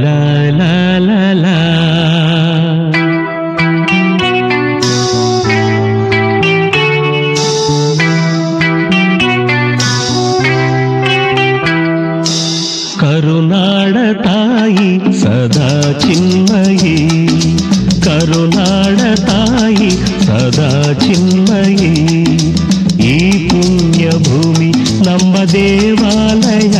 ಲಾ ಲಾ ಲಾ ಲಾ. ಕರುನಾಡ ತಾಯಿ ಸದಾ ಚಿನ್ಮಯಿ, ಕರುನಾಡ ತಾಯಿ ಸದಾ ಚಿನ್ಮಯಿ. ಈ ಪುಣ್ಯ ಭೂಮಿ ನಮ್ಮ ದೇವಾಲಯ,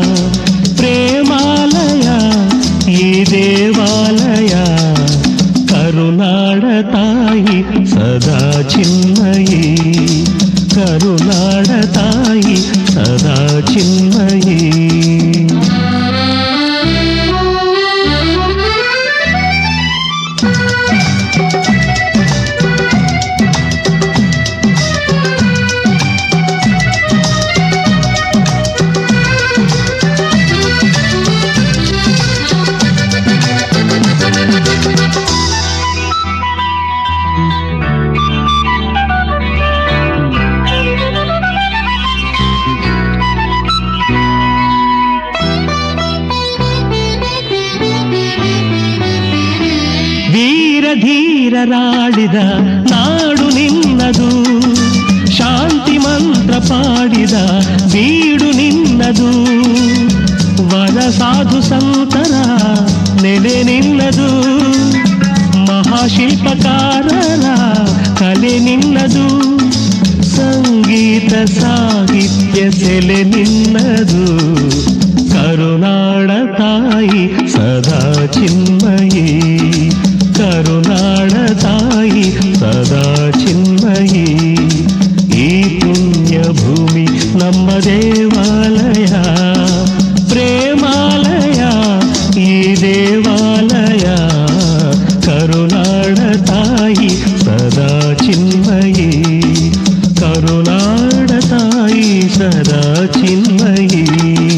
ಪ್ರೇಮಾಲಯ ಈ ದೇವಾಲಯ. ಕರುನಾಡ ತಾಯಿ ಸದಾ ಚಿನ್ಮಯಿ, ಕರುನಾಡ ತಾಯಿ ಸದಾ ಚಿನ್ಮಯಿ. ಧೀರರಾಡಿದ ನಾಡು ನಿನ್ನದು, ಶಾಂತಿ ಮಂತ್ರ ಪಾಡಿದ ಬೀಡು ನಿನ್ನದು. ವರ ಸಾಧು ಸಂತರ ನೆಲೆ ನಿನ್ನದು, ಮಹಾಶಿಲ್ಪಕಾರರ ಕಲೆ ನಿನ್ನದು. ಸಂಗೀತ ಸಾಹಿತ್ಯ ಸೆಲೆ ನಿನ್ನದು. ಕರುನಾಡ ತಾಯಿ ಸದಾ ಚಿನ್ಮಯಿ, ಕರುನಾಡ ತಾಯಿ ಸದಾ ಚಿನ್ಮಯಿ. ಈ ಪುಣ್ಯ ಭೂಮಿ ನಮ್ಮ ದೇವಾಲಯ, ಪ್ರೇಮಾಲಯ ಈ ದೇವಾಲಯ. ಕರುನಾಡ ತಾಯಿ ಸದಾ ಚಿನ್ಮಯಿ, ಕರುನಾಡ ತಾಯಿ ಸದಾ ಚಿನ್ಮಯಿ.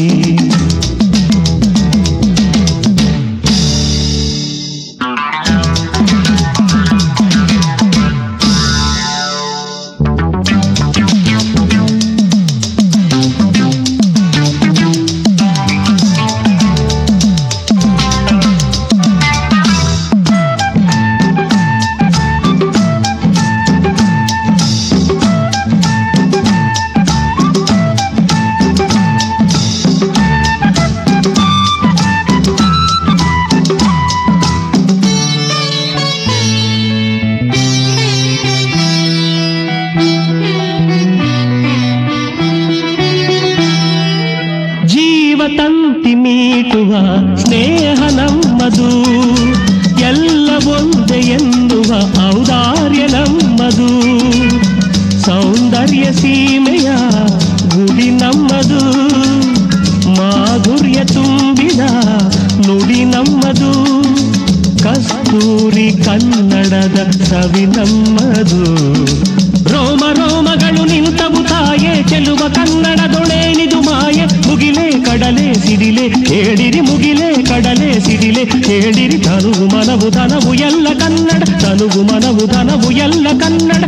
ತಂತಿ ಮೀಟುವ ಸ್ನೇಹ ನಮ್ಮದು, ಎಲ್ಲ ಒಂದೇ ಎನ್ನುವ ಔದಾರ್ಯ ನಮ್ಮದು. ಸೌಂದರ್ಯ ಸೀಮೆಯ ಗುಡಿ ನಮ್ಮದು, ಮಾಧುರ್ಯ ತುಂಬಿದ ನುಡಿ ನಮ್ಮದು. ಕಸ್ತೂರಿ ಕನ್ನಡದ ಸವಿ ನಮ್ಮದು. ರೋಮ ರೋಮಗಳು ನಿಂತವು ತಾಯೇ, ಚೆಲುವ ಕನ್ನಡದೊಳೇನಿದು ಮಾಯೆ. ಮುಗಿಲೆ ಕಡಲೆ ಸಿಡಿಲೆ ಹೇಳಿರಿ, ಮುಗಿಲೆ ಕಡಲೆ ಸಿಡಿಲೆ ಹೇಳಿರಿ. ತನುವು ಮನವು ಧನವು ಎಲ್ಲ ಕನ್ನಡ, ತನುವು ಮನವು ಧನವು ಎಲ್ಲ ಕನ್ನಡ.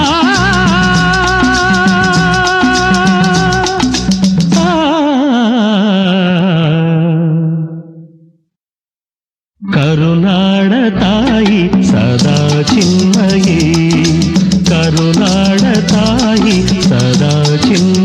ಕರುನಾಡ ತಾಯಿ ಸದಾ ಚಿನ್ಮಯಿ, ಕರುನಾಡ ತಾಯಿ ಸದಾ ಚಿನ್ಮಯಿ.